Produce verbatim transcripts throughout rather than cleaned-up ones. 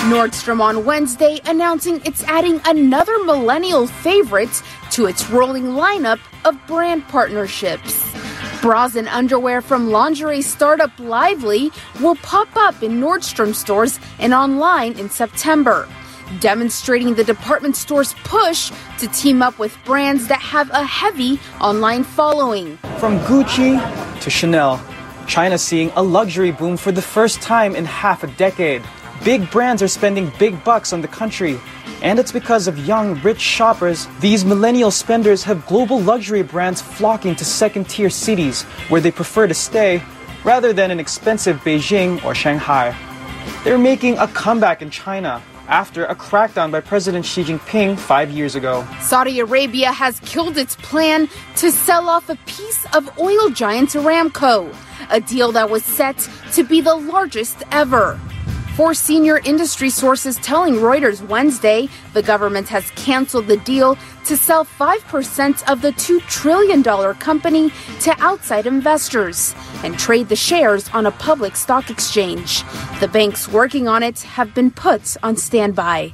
Nordstrom on Wednesday announcing it's adding another millennial favorite to its rolling lineup of brand partnerships. Bras and underwear from lingerie startup Lively will pop up in Nordstrom stores and online in September, demonstrating the department store's push to team up with brands that have a heavy online following. From Gucci to Chanel, China's seeing a luxury boom for the first time in half a decade. Big brands are spending big bucks on the country, and it's because of young, rich shoppers. These millennial spenders have global luxury brands flocking to second-tier cities where they prefer to stay, rather than in expensive Beijing or Shanghai. They're making a comeback in China after a crackdown by President Xi Jinping five years ago. Saudi Arabia has killed its plan to sell off a piece of oil giant Aramco, a deal that was set to be the largest ever. Four senior industry sources telling Reuters Wednesday the government has canceled the deal to sell five percent of the two trillion dollars company to outside investors and trade the shares on a public stock exchange. The banks working on it have been put on standby.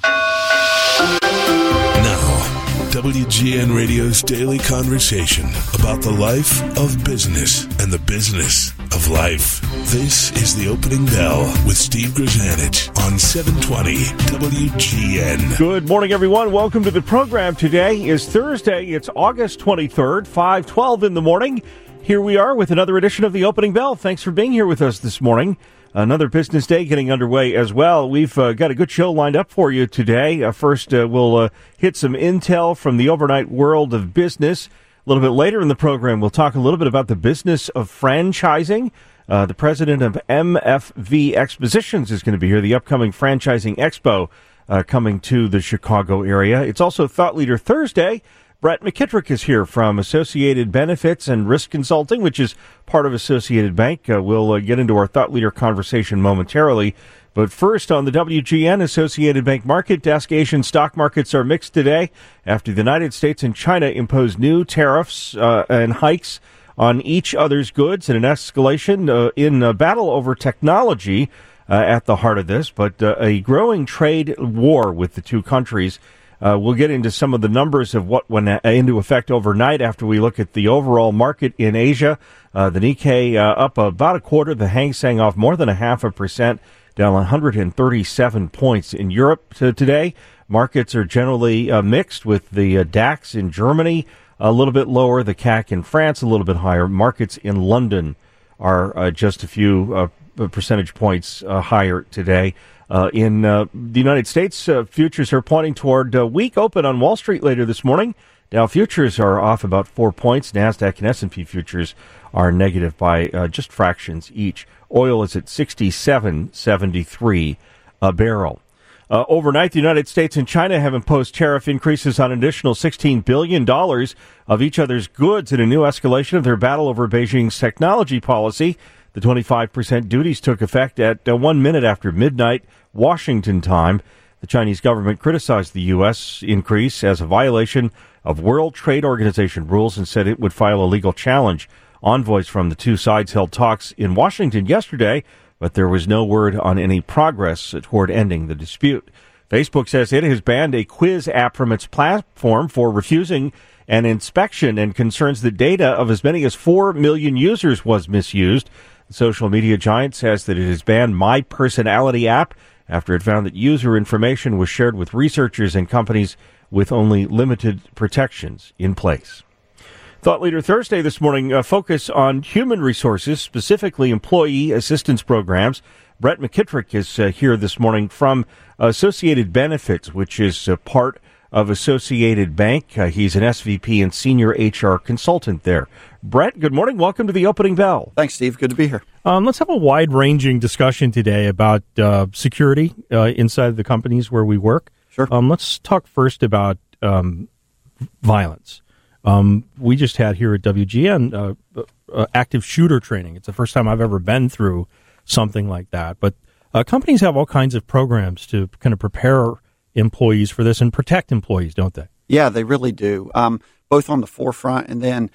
Now, W G N Radio's daily conversation about the life of business and the business of life. This is The Opening Bell with Steve Grzanich on seven twenty W G N. Good morning, everyone. Welcome to the program. Today is Thursday. It's August twenty-third, five twelve in the morning. Here we are with another edition of The Opening Bell. Thanks for being here with us this morning. Another business day getting underway as well. We've uh, got a good show lined up for you today. Uh, first, uh, we'll uh, hit some intel from the overnight world of business. A little bit later in the program, we'll talk a little bit about the business of franchising. Uh, the president of M F V Expositions is going to be here, the upcoming Franchising Expo uh, coming to the Chicago area. It's also Thought Leader Thursday. Brett McKittrick is here from Associated Benefits and Risk Consulting, which is part of Associated Bank. Uh, we'll uh, get into our Thought Leader conversation momentarily. But first, on the W G N Associated Bank Market Desk, Asian stock markets are mixed today after the United States and China imposed new tariffs uh, and hikes on each other's goods in an escalation uh, in a battle over technology uh, at the heart of this, but uh, a growing trade war with the two countries. Uh, we'll get into some of the numbers of what went into effect overnight after we look at the overall market in Asia. Uh, the Nikkei uh, up about a quarter, the Hang Seng off more than a half a percent, down one hundred thirty-seven points. In Europe to today, markets are generally uh, mixed, with the uh, DAX in Germany a little bit lower, the C A C in France a little bit higher. Markets in London are uh, just a few uh, percentage points uh, higher today. Uh, in uh, the United States, uh, futures are pointing toward a weak open on Wall Street later this morning. Dow futures are off about four points. NASDAQ and S and P futures are negative by uh, just fractions each. Oil is at sixty-seven seventy-three a barrel. Uh, overnight, the United States and China have imposed tariff increases on an additional sixteen billion dollars of each other's goods in a new escalation of their battle over Beijing's technology policy. The twenty-five percent duties took effect at uh, one minute after midnight, Washington time. The Chinese government criticized the U S increase as a violation of World Trade Organization rules and said it would file a legal challenge. Envoys from the two sides held talks in Washington yesterday, but there was no word on any progress toward ending the dispute. Facebook says it has banned a quiz app from its platform for refusing an inspection and concerns that data of as many as four million users was misused. The social media giant says that it has banned My Personality app after it found that user information was shared with researchers and companies with only limited protections in place. Thought Leader Thursday this morning, uh, focus on human resources, specifically employee assistance programs. Brett McKittrick is uh, here this morning from Associated Benefits, which is a part of Associated Bank. Uh, he's an S V P and senior H R consultant there. Brett, good morning. Welcome to the Opening Bell. Thanks, Steve. Good to be here. Um, let's have a wide-ranging discussion today about uh, security uh, inside the companies where we work. Sure. Um, let's talk first about um, violence. Um, we just had here at W G N uh, uh, active shooter training. It's the first time I've ever been through something like that. But uh, companies have all kinds of programs to kind of prepare employees for this and protect employees, don't they? Yeah, they really do, um, both on the forefront and then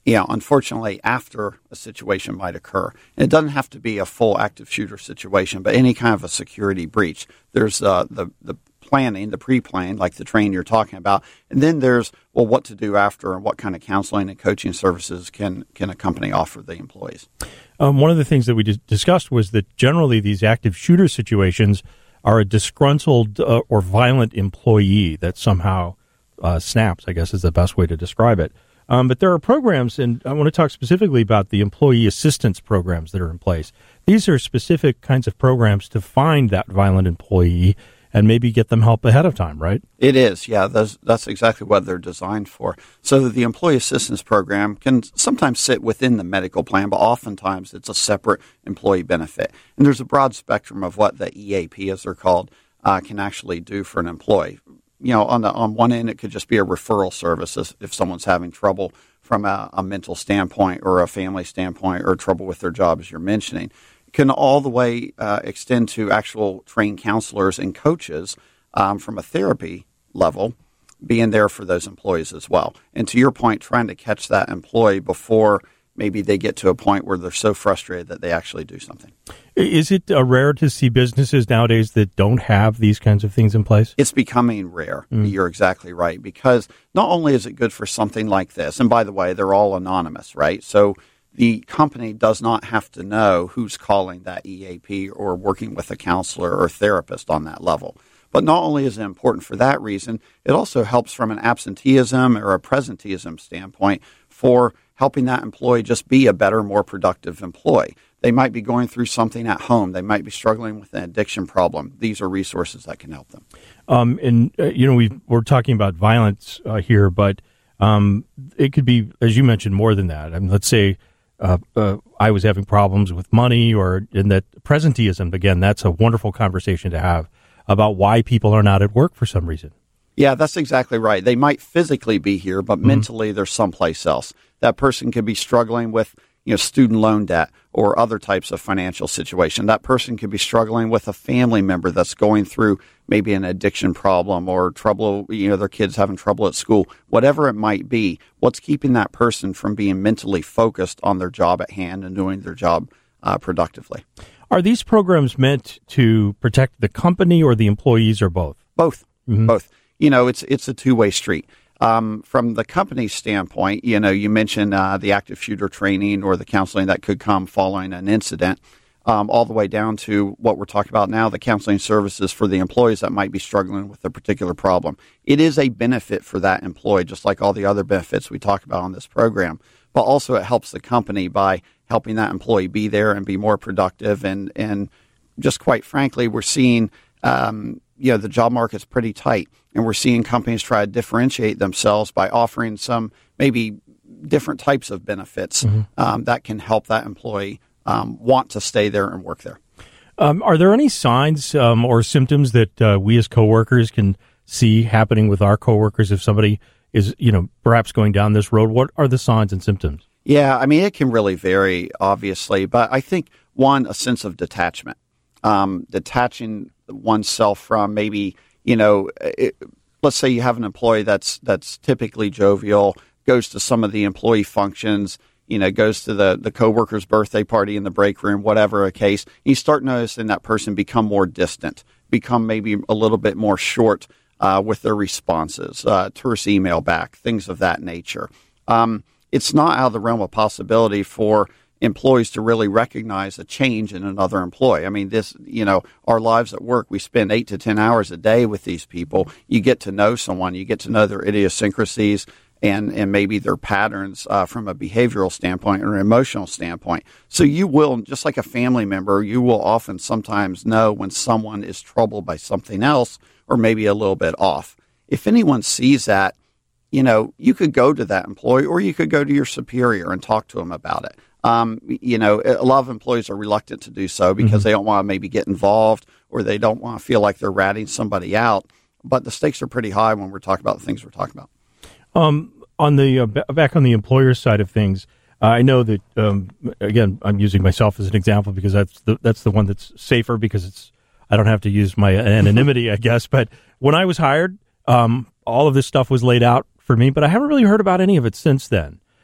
you know, unfortunately, after a situation might occur. And it doesn't have to be a full active shooter situation, but any kind of a security breach. There's uh, the the planning, the pre-plan, like the training you're talking about, and then there's, well, what to do after and what kind of counseling and coaching services can, can a company offer the employees. Um, one of the things that we just discussed was that generally these active shooter situations are a disgruntled uh, or violent employee that somehow uh, snaps, I guess is the best way to describe it. Um, but there are programs, and I want to talk specifically about the employee assistance programs that are in place. These are specific kinds of programs to find that violent employee and maybe get them help ahead of time, right? It is, yeah. That's, that's exactly what they're designed for. So the employee assistance program can sometimes sit within the medical plan, but oftentimes it's a separate employee benefit. And there's a broad spectrum of what the E A P, as they're called, uh, can actually do for an employee. You know, on the, on one end, it could just be a referral service if someone's having trouble from a, a mental standpoint or a family standpoint or trouble with their job, as you're mentioning. Can all the way uh, extend to actual trained counselors and coaches um, from a therapy level being there for those employees as well. And to your point, trying to catch that employee before maybe they get to a point where they're so frustrated that they actually do something. Is it uh, rare to see businesses nowadays that don't have these kinds of things in place? It's becoming rare. Mm. You're exactly right. Because not only is it good for something like this, and by the way, they're all anonymous, right? So the company does not have to know who's calling that E A P or working with a counselor or therapist on that level. But not only is it important for that reason, it also helps from an absenteeism or a presenteeism standpoint for helping that employee just be a better, more productive employee. They might be going through something at home. They might be struggling with an addiction problem. These are resources that can help them. Um, and, uh, you know, we we're talking about violence uh, here, but um, it could be, as you mentioned, more than that. I mean, let's say uh, uh, I was having problems with money or in that presenteeism. Again, that's a wonderful conversation to have about why people are not at work for some reason. Yeah, that's exactly right. They might physically be here, but mm-hmm. mentally they're someplace else. That person could be struggling with, you know, student loan debt or other types of financial situation. That person could be struggling with a family member that's going through maybe an addiction problem or trouble, you know, their kids having trouble at school. Whatever it might be, what's keeping that person from being mentally focused on their job at hand and doing their job uh, productively? Are these programs meant to protect the company or the employees or both? Both. Mm-hmm. Both. You know, it's it's a two-way street. Um, from the company's standpoint, you know, you mentioned uh, the active shooter training or the counseling that could come following an incident, um, all the way down to what we're talking about now, the counseling services for the employees that might be struggling with a particular problem. It is a benefit for that employee, just like all the other benefits we talk about on this program. But also it helps the company by helping that employee be there and be more productive. And, and just quite frankly, we're seeing, um, you know, the job market's pretty tight. And we're seeing companies try to differentiate themselves by offering some maybe different types of benefits mm-hmm. um, that can help that employee um, want to stay there and work there. Um, are there any signs um, or symptoms that uh, we as coworkers can see happening with our coworkers if somebody is, you know, perhaps going down this road? What are the signs and symptoms? Yeah, I mean, it can really vary, obviously. But I think, one, a sense of detachment, um, detaching oneself from maybe, you know, it, let's say you have an employee that's that's typically jovial, goes to some of the employee functions, you know, goes to the, the coworker's birthday party in the break room, whatever a case. You start noticing that person become more distant, become maybe a little bit more short uh, with their responses, uh, terse email back, things of that nature. Um, it's not out of the realm of possibility for employees to really recognize a change in another employee. I mean, this, you know, our lives at work, we spend eight to ten hours a day with these people. You get to know someone, you get to know their idiosyncrasies and, and maybe their patterns uh, from a behavioral standpoint or an emotional standpoint. So you will, just like a family member, you will often sometimes know when someone is troubled by something else or maybe a little bit off. If anyone sees that, you know, you could go to that employee or you could go to your superior and talk to them about it. Um, you know, a lot of employees are reluctant to do so because mm-hmm. they don't want to maybe get involved or they don't want to feel like they're ratting somebody out. But the stakes are pretty high when we're talking about the things we're talking about. Um, on the uh, back on the employer side of things, uh, I know that um, again I'm using myself as an example because that's the, that's the one that's safer because it's I don't have to use my anonymity, I guess. But when I was hired, um, all of this stuff was laid out for me, but I haven't really heard about any of it since then.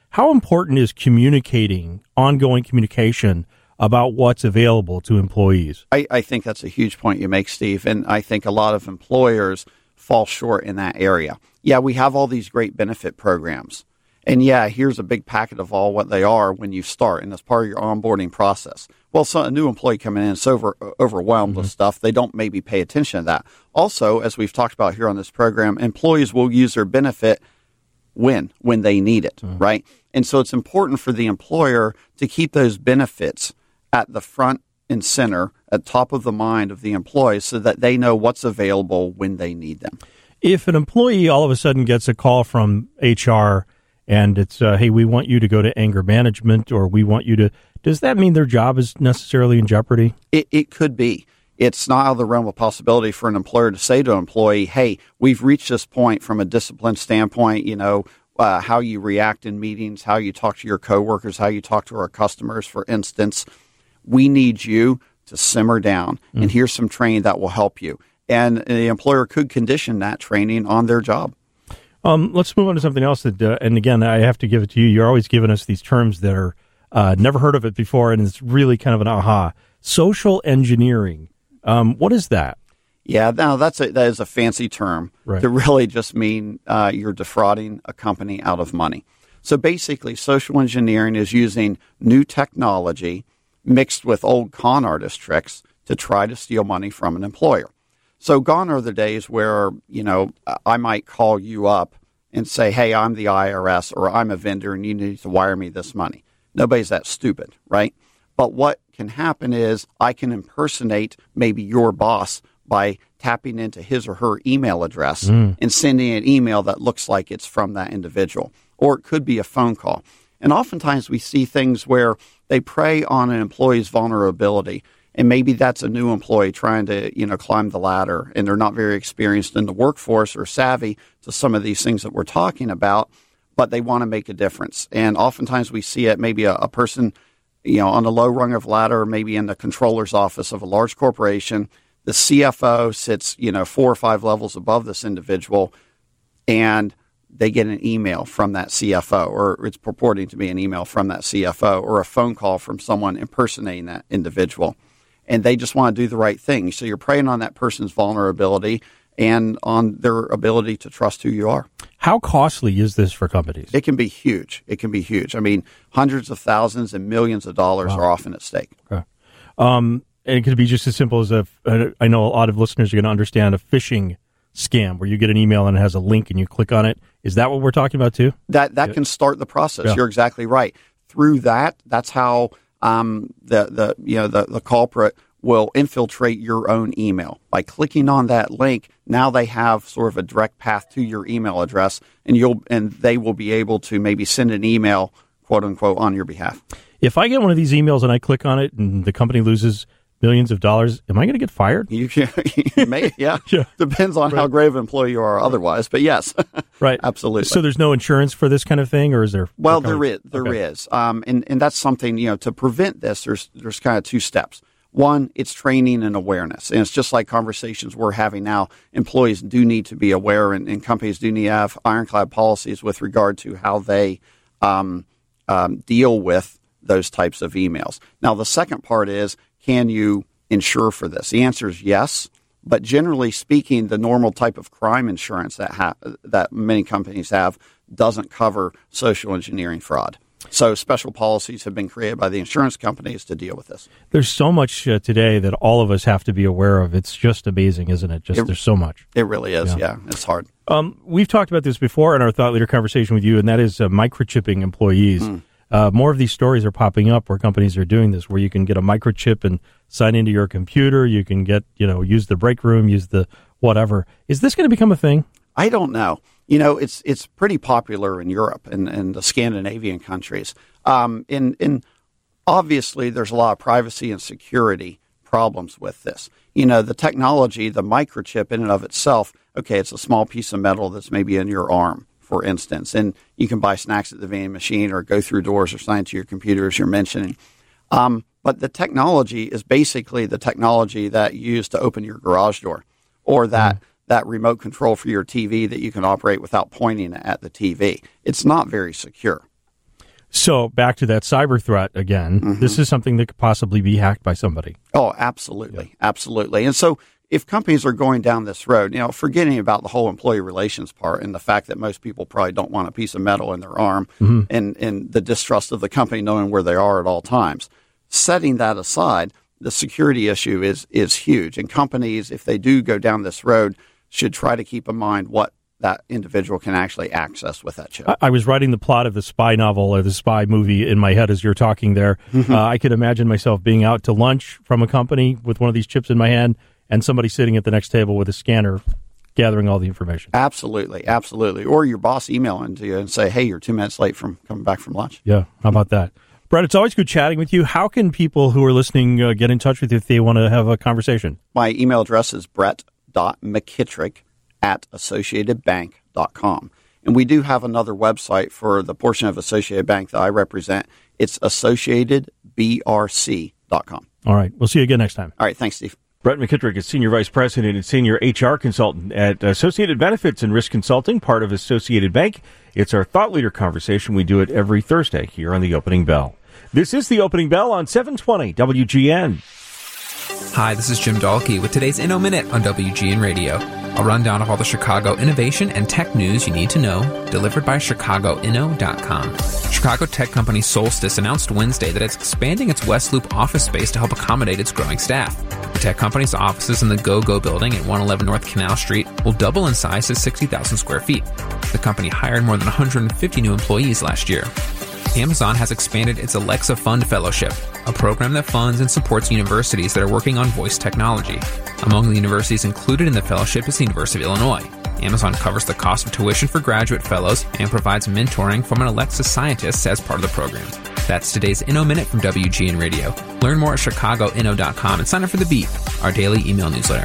How important is communicating, ongoing communication about what's available to employees? I, I think that's a huge point you make, Steve, and I think a lot of employers fall short in that area. Yeah, we have all these great benefit programs. And yeah, here's a big packet of all what they are when you start, and that's part of your onboarding process. Well, so a new employee coming in is over, overwhelmed mm-hmm. with stuff. They don't maybe pay attention to that. Also, as we've talked about here on this program, employees will use their benefit when, when they need it, mm-hmm. right? And so it's important for the employer to keep those benefits at the front and center, at top of the mind of the employees, so that they know what's available when they need them. If an employee all of a sudden gets a call from H R and it's, uh, hey, we want you to go to anger management, or we want you to, does that mean their job is necessarily in jeopardy? It, it could be. It's not out of the realm of possibility for an employer to say to an employee, hey, we've reached this point from a discipline standpoint, you know, uh, how you react in meetings, how you talk to your coworkers, how you talk to our customers, for instance. We need you to simmer down, mm. and here's some training that will help you. And the employer could condition that training on their job. Um, let's move on to something else. That, uh, and again, I have to give it to you. You're always giving us these terms that are uh, never heard of it before, and it's really kind of an aha. Social engineering. Um, what is that? Yeah, now that's a, that is a fancy term right. to really just mean uh, you're defrauding a company out of money. So basically, social engineering is using new technology mixed with old con artist tricks to try to steal money from an employer. So gone are the days where, you know, I might call you up and say, hey, I'm the I R S, or I'm a vendor and you need to wire me this money. Nobody's that stupid, right? But what can happen is I can impersonate maybe your boss by tapping into his or her email address mm. and sending an email that looks like it's from that individual. Or it could be a phone call. And oftentimes we see things where they prey on an employee's vulnerability. And maybe that's a new employee trying to, you know, climb the ladder, and they're not very experienced in the workforce or savvy to some of these things that we're talking about, but they want to make a difference. And oftentimes we see it, maybe a, a person, you know, on the low rung of ladder, maybe in the controller's office of a large corporation. The C F O sits, you know, four or five levels above this individual, and they get an email from that C F O, or it's purporting to be an email from that C F O, or a phone call from someone impersonating that individual. And they just want to do the right thing. So you're preying on that person's vulnerability and on their ability to trust who you are. How costly is this for companies? It can be huge. It can be huge. I mean, hundreds of thousands and millions of dollars wow. are often at stake. Okay. Um, and it could be just as simple as a, I know a lot of listeners are going to understand a phishing scam where you get an email and it has a link and you click on it. Is that what we're talking about too? That that yeah. can start the process. Yeah. You're exactly right. Through that, that's how um, the the you know the, the culprit will infiltrate your own email. By clicking on that link, now they have sort of a direct path to your email address, and you'll and they will be able to maybe send an email, quote unquote, on your behalf. If I get one of these emails and I click on it and the company loses millions of dollars, am I going to get fired? You, you may, yeah. yeah. Depends on right. how great of an employee you are otherwise, but yes. right. Absolutely. So there's no insurance for this kind of thing, or is there? Well, there is. There okay. is. Um, and, and that's something, you know, to prevent this, there's there's kind of two steps. One, it's training and awareness. And it's just like conversations we're having now. Employees do need to be aware, and, and companies do need to have ironclad policies with regard to how they um, um, deal with those types of emails. Now, the second part is, can you insure for this? The answer is yes. But generally speaking, the normal type of crime insurance that ha- that many companies have doesn't cover social engineering fraud. So special policies have been created by the insurance companies to deal with this. There's so much uh, today that all of us have to be aware of. It's just amazing, isn't it? Just it, there's so much. It really is, yeah. yeah it's hard. Um, we've talked about this before in our Thought Leader conversation with you, and that is uh, microchipping employees. Mm. Uh, more of these stories are popping up where companies are doing this, where you can get a microchip and sign into your computer. You can get, you know, use the break room, use the whatever. Is this going to become a thing? I don't know. You know, it's it's pretty popular in Europe and, and the Scandinavian countries. Um, and, and obviously, there's a lot of privacy and security problems with this. You know, the technology, the microchip in and of itself, okay, it's a small piece of metal that's maybe in your arm, for instance, and you can buy snacks at the vending machine or go through doors or sign to your computer, as you're mentioning. Um, but the technology is basically the technology that you use to open your garage door, or that mm. that remote control for your T V that you can operate without pointing at the T V. It's not very secure. So back to that cyber threat again. Mm-hmm. This is something that could possibly be hacked by somebody. Oh, absolutely. Yeah. Absolutely. And so if companies are going down this road, you know, forgetting about the whole employee relations part and the fact that most people probably don't want a piece of metal in their arm mm-hmm. and, and the distrust of the company knowing where they are at all times, setting that aside, the security issue is is huge. And companies, if they do go down this road, should try to keep in mind what that individual can actually access with that chip. I, I was writing the plot of the spy novel or the spy movie in my head as you're talking there. Mm-hmm. Uh, I could imagine myself being out to lunch from a company with one of these chips in my hand and somebody sitting at the next table with a scanner gathering all the information. Absolutely, absolutely. Or your boss emailing to you and say, hey, you're two minutes late from coming back from lunch. Yeah, how about that? Brett, it's always good chatting with you. How can people who are listening uh, get in touch with you if they want to have a conversation? My email address is brett dot mckittrick at associated bank dot com. And we do have another website for the portion of Associated Bank that I represent. It's associated b r c dot com. All right. We'll see you again next time. All right. Thanks, Steve. Brett McKittrick is Senior Vice President and Senior H R Consultant at Associated Benefits and Risk Consulting, part of Associated Bank. It's our Thought Leader conversation. We do it every Thursday here on The Opening Bell. This is The Opening Bell on seven twenty W G N. Hi, this is Jim Dahlke with today's Inno Minute on W G N Radio. A rundown of all the Chicago innovation and tech news you need to know, delivered by Chicago Inno dot com. Chicago tech company Solstice announced Wednesday that it's expanding its West Loop office space to help accommodate its growing staff. The tech company's offices in the Go-Go building at one eleven North Canal Street will double in size to sixty thousand square feet. The company hired more than one hundred fifty new employees last year. Amazon has expanded its Alexa Fund Fellowship, a program that funds and supports universities that are working on voice technology. Among the universities included in the fellowship is the University of Illinois. Amazon covers the cost of tuition for graduate fellows and provides mentoring from an Alexa scientist as part of the program. That's today's Inno Minute from W G N Radio. Learn more at Chicago Inno dot com and sign up for The Beep, our daily email newsletter.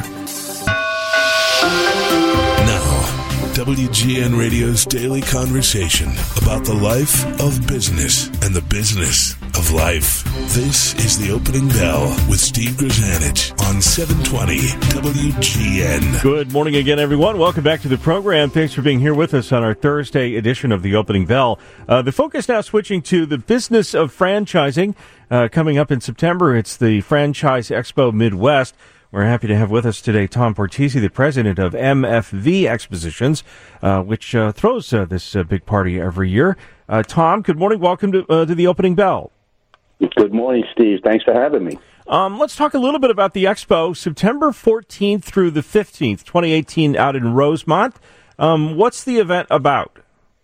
Now, W G N Radio's daily conversation about the life of business and the business of life. This is The Opening Bell with Steve Grzanich on seven twenty W G N. Good morning again, everyone. Welcome back to the program. Thanks for being here with us on our Thursday edition of The Opening Bell. Uh, the focus now switching to the business of franchising. Uh, coming up in September, it's the Franchise Expo Midwest. We're happy to have with us today Tom Portisi, the president of M F V Expositions, uh, which uh, throws uh, this uh, big party every year. Uh, Tom, good morning. Welcome to, uh, to The Opening Bell. Good morning, Steve. Thanks for having me. Um, let's talk a little bit about the Expo, September fourteenth through the fifteenth, twenty eighteen, out in Rosemont. Um, what's the event about?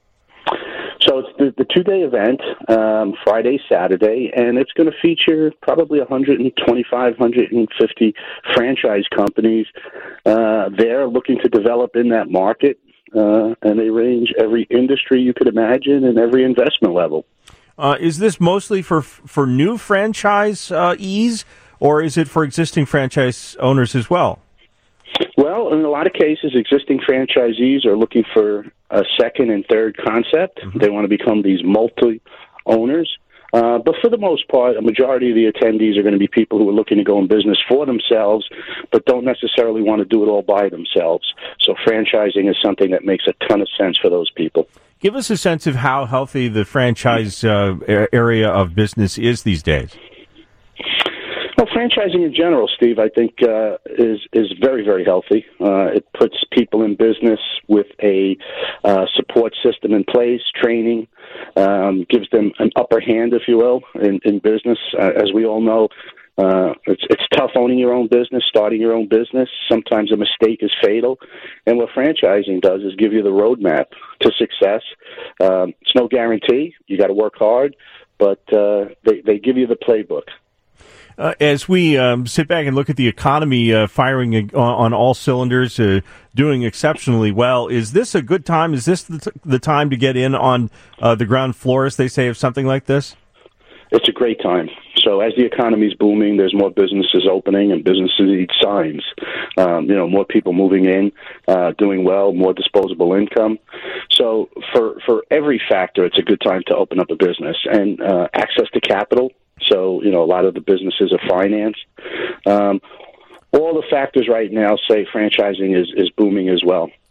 So it's the, the two-day event, um, Friday, Saturday, and it's going to feature probably one hundred twenty-five, one hundred fifty franchise companies uh, there looking to develop in that market, uh, and they range every industry you could imagine and every investment level. Uh, is this mostly for for new franchisees, or is it for existing franchise owners as well? Well, in a lot of cases, existing franchisees are looking for a second and third concept. Mm-hmm. They want to become these multi-owners. Uh, but for the most part, a majority of the attendees are going to be people who are looking to go in business for themselves, but don't necessarily want to do it all by themselves. So franchising is something that makes a ton of sense for those people. Give us a sense of how healthy the franchise uh, area of business is these days. Well, franchising in general, Steve, I think uh, is is very, very healthy. Uh, it puts people in business with a uh, support system in place, training, um, gives them an upper hand, if you will, in, in business. Uh, as we all know, uh, it's it's tough owning your own business, starting your own business. Sometimes a mistake is fatal. And what franchising does is give you the roadmap to success. Um, it's no guarantee. You got to work hard, but uh, they, they give you the playbook. Uh, as we um, sit back and look at the economy uh, firing on, on all cylinders, uh, doing exceptionally well, is this a good time? Is this the, t- the time to get in on uh, the ground floor, as they say, of something like this? It's a great time. So as the economy's booming, there's more businesses opening, and businesses need signs. Um, you know, more people moving in, uh, doing well, more disposable income. So for for every factor, it's a good time to open up a business. And uh, access to capital. So, you know, a lot of the businesses are financed. Um, all the factors right now say franchising is, is booming as well.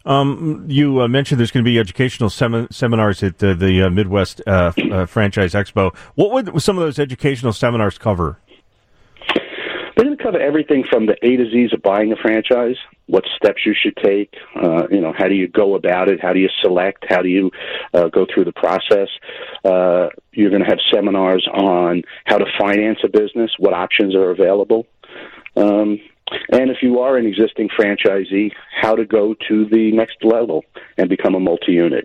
Um, you uh, mentioned there's going to be educational sem- seminars at uh, the uh, Midwest uh, uh, Franchise Expo. What would some of those educational seminars cover? They're going to cover everything from the A to Z's of buying a franchise, what steps you should take, uh, you know, how do you go about it, how do you select, how do you uh, go through the process. Uh, you're going to have seminars on how to finance a business, what options are available. Um, and if you are an existing franchisee, how to go to the next level and become a multi-unit.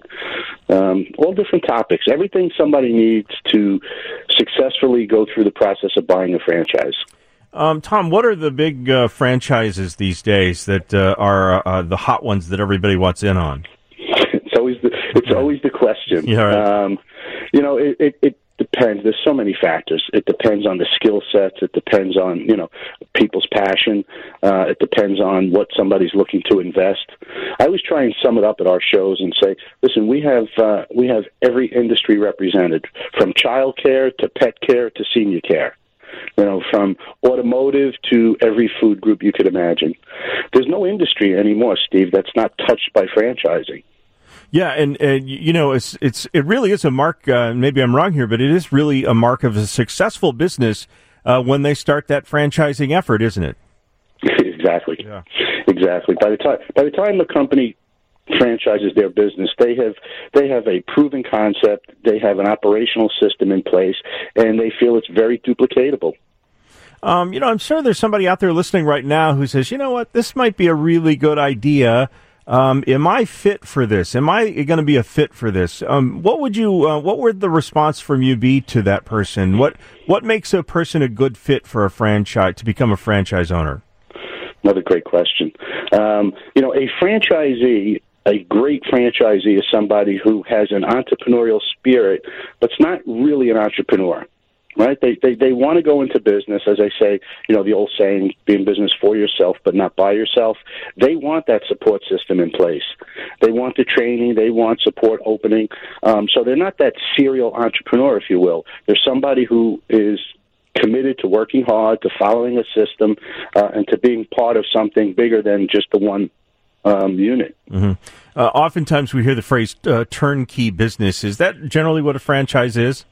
Um, all different topics, everything somebody needs to successfully go through the process of buying a franchise. Um, Tom, what are the big uh, franchises these days that uh, are uh, the hot ones that everybody wants in on? It's always the, it's always the question. Yeah, right. um, you know, it, it, it depends. There's so many factors. It depends on the skill sets. It depends on, you know, people's passion. Uh, it depends on what somebody's looking to invest. I always try and sum it up at our shows and say, listen, we have uh, we have every industry represented, from child care to pet care to senior care. You know, from automotive to every food group you could imagine. There's no industry anymore, Steve, that's not touched by franchising. Yeah, and, and you know, it's it's it really is a mark. Uh, maybe I'm wrong here, but it is really a mark of a successful business uh, when they start that franchising effort, isn't it? Exactly. Yeah. Exactly. By the time by the time the company franchises their business, they have they have a proven concept, they have an operational system in place, and they feel it's very duplicatable. Um, you know, I'm sure there's somebody out there listening right now who says, you know what, this might be a really good idea. Um, am I fit for this? Am I going to be a fit for this? Um, what would you? Uh, what would the response from you be to that person? What What makes a person a good fit for a franchise to become a franchise owner? Another great question. Um, you know, a franchisee. A great franchisee is somebody who has an entrepreneurial spirit, but's not really an entrepreneur, right? They they they want to go into business, as I say, you know, the old saying, be in business for yourself, but not by yourself. They want that support system in place. They want the training. They want support opening. Um, so they're not that serial entrepreneur, if you will. They're somebody who is committed to working hard, to following a system, uh, and to being part of something bigger than just the one Um, unit. Mm-hmm. Uh, oftentimes we hear the phrase uh, turnkey business. Is that generally what a franchise is?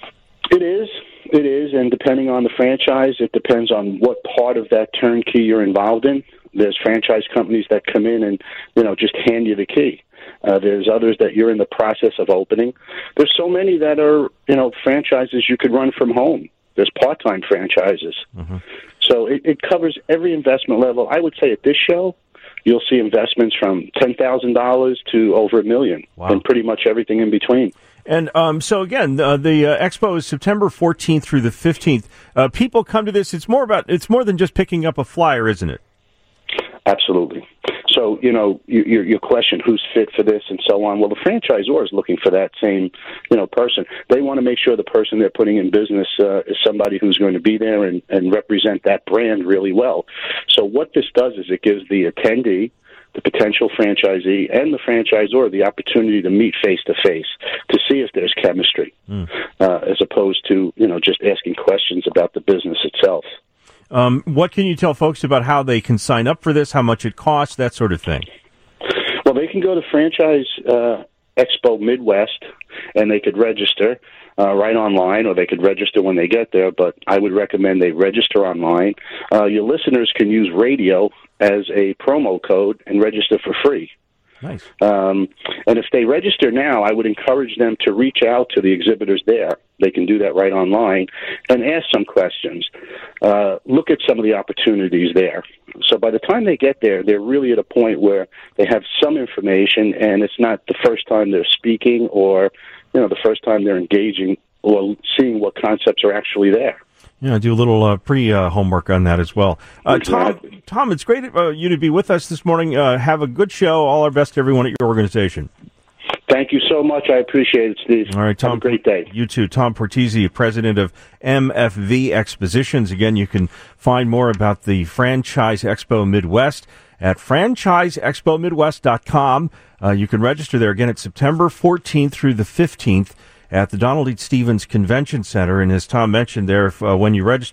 It is. It is, and depending on the franchise, it depends on what part of that turnkey you're involved in. There's franchise companies that come in and, you know, just hand you the key. Uh, there's others that you're in the process of opening. There's so many that are, you know, franchises you could run from home. There's part-time franchises. Mm-hmm. So it, it covers every investment level. I would say at this show, you'll see investments from ten thousand dollars to over a million, wow. and pretty much everything in between. And um, so, again, uh, the uh, expo is September fourteenth through the fifteenth. Uh, people come to this. It's more about. It's more than just picking up a flyer, isn't it? Absolutely. So, you know, your, your question, who's fit for this and so on, well, the franchisor is looking for that same, you know, person. They want to make sure the person they're putting in business uh, is somebody who's going to be there and, and represent that brand really well. So what this does is it gives the attendee, the potential franchisee, and the franchisor the opportunity to meet face-to-face to see if there's chemistry, mm. uh, as opposed to, you know, just asking questions about the business itself. Um, what can you tell folks about how they can sign up for this, how much it costs, that sort of thing? Well, they can go to Franchise uh, Expo Midwest, and they could register uh, right online, or they could register when they get there, but I would recommend they register online. Uh, your listeners can use radio as a promo code and register for free. Nice. Um, and if they register now, I would encourage them to reach out to the exhibitors there. They can do that right online and ask some questions. Uh, look at some of the opportunities there. So by the time they get there, they're really at a point where they have some information, and it's not the first time they're speaking or, you know, the first time they're engaging or seeing what concepts are actually there. Yeah, do a little uh, pre-homework uh, on that as well. Uh, exactly. Tom, Tom, it's great uh, you to be with us this morning. Uh, have a good show. All our best to everyone at your organization. Thank you so much. I appreciate it, Steve. All right, Tom. Have a great day. You too. Tom Portese, president of M F V Expositions. Again, you can find more about the Franchise Expo Midwest at franchise expo midwest dot com. Uh, you can register there again at September fourteenth through the fifteenth. At the Donald E. Stevens Convention Center. And as Tom mentioned there, if, uh, when you register,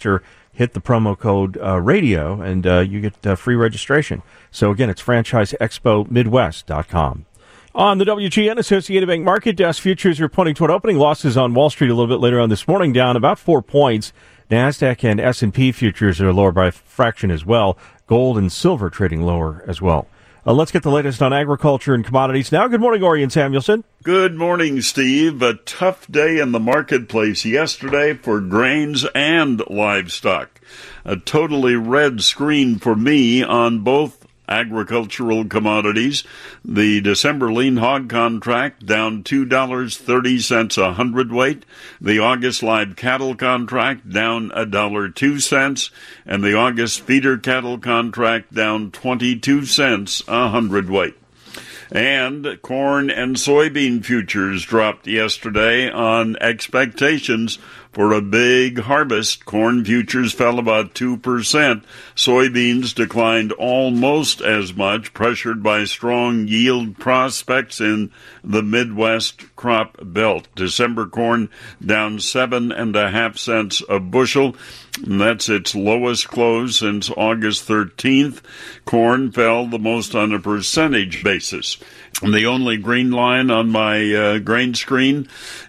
hit the promo code uh, radio, and uh, you get uh, free registration. So, again, it's franchise expo midwest dot com. On the W G N Associated Bank Market Desk, futures are pointing toward opening losses on Wall Street a little bit later on this morning, down about four points. NASDAQ and S and P futures are lower by a fraction as well. Gold and silver trading lower as well. Uh, let's get the latest on agriculture and commodities now. Good morning, Orion Samuelson. Good morning, Steve. A tough day in the marketplace yesterday for grains and livestock. A totally red screen for me on both agricultural commodities. The December lean hog contract down two dollars and thirty cents a hundredweight. The August live cattle contract down one dollar and two cents. And the August feeder cattle contract down twenty-two cents a hundredweight. And corn and soybean futures dropped yesterday on expectations for a big harvest. Corn futures fell about two percent. Soybeans declined almost as much, pressured by strong yield prospects in the Midwest crop belt. December corn down seven and a half cents a bushel. And that's its lowest close since August thirteenth. Corn fell the most on a percentage basis. And the only green line on my uh, grain screen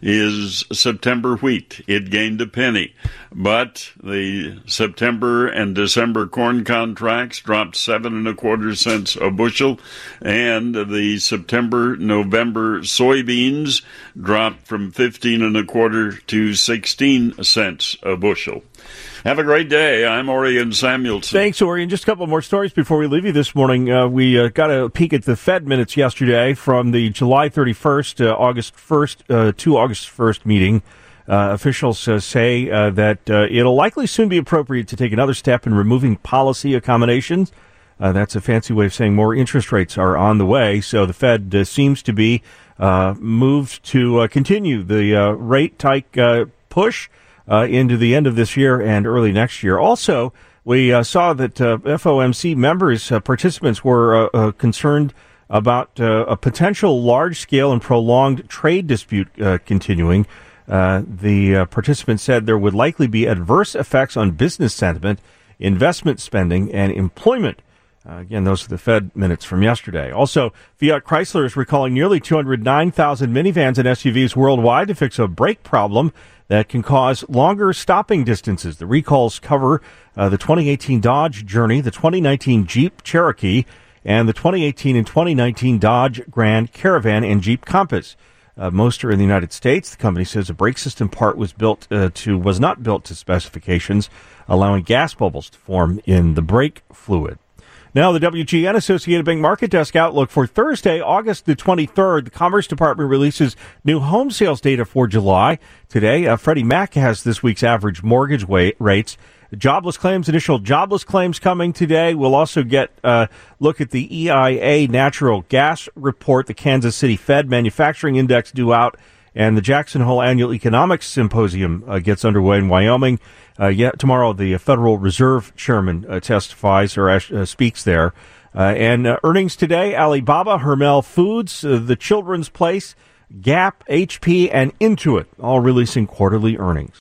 is September wheat. It gained a penny. But the September and December corn contracts dropped seven and a quarter cents a bushel. And the September, November soybeans dropped from fifteen and a quarter to sixteen cents a bushel. Have a great day. I'm Orion Samuelson. Thanks, Orion. Just a couple more stories before we leave you this morning. Uh, we uh, got a peek at the Fed minutes yesterday from the July thirty-first, uh, August first uh, to August first meeting. Uh, officials uh, say uh, that uh, it'll likely soon be appropriate to take another step in removing policy accommodations. Uh, that's a fancy way of saying more interest rates are on the way. So the Fed uh, seems to be uh, moved to uh, continue the uh, rate hike uh, push Uh, into the end of this year and early next year. Also, we uh, saw that uh, F O M C members, uh, participants, were uh, uh, concerned about uh, a potential large-scale and prolonged trade dispute uh, continuing. Uh, the uh, participants said there would likely be adverse effects on business sentiment, investment spending, and employment. Uh, again, those are the Fed minutes from yesterday. Also, Fiat Chrysler is recalling nearly two hundred nine thousand minivans and S U Vs worldwide to fix a brake problem that can cause longer stopping distances. The recalls cover uh, the twenty eighteen Dodge Journey, the twenty nineteen Jeep Cherokee, and the twenty eighteen and twenty nineteen Dodge Grand Caravan and Jeep Compass. Uh, most are in the United States. The company says a brake system part was built uh, to was not built to specifications, allowing gas bubbles to form in the brake fluid. Now, the W G N Associated Bank Market Desk outlook for Thursday, August the twenty-third. The Commerce Department releases new home sales data for July. Today, uh, Freddie Mac has this week's average mortgage wa- rates. Jobless claims, initial jobless claims coming today. We'll also get a uh, look at the E I A natural gas report, the Kansas City Fed Manufacturing Index due out, and the Jackson Hole Annual Economics Symposium uh, gets underway in Wyoming. Uh, yeah, tomorrow, the Federal Reserve Chairman uh, testifies or uh, speaks there. Uh, and uh, earnings today, Alibaba, Hermel Foods, uh, The Children's Place, Gap, H P, and Intuit, all releasing quarterly earnings.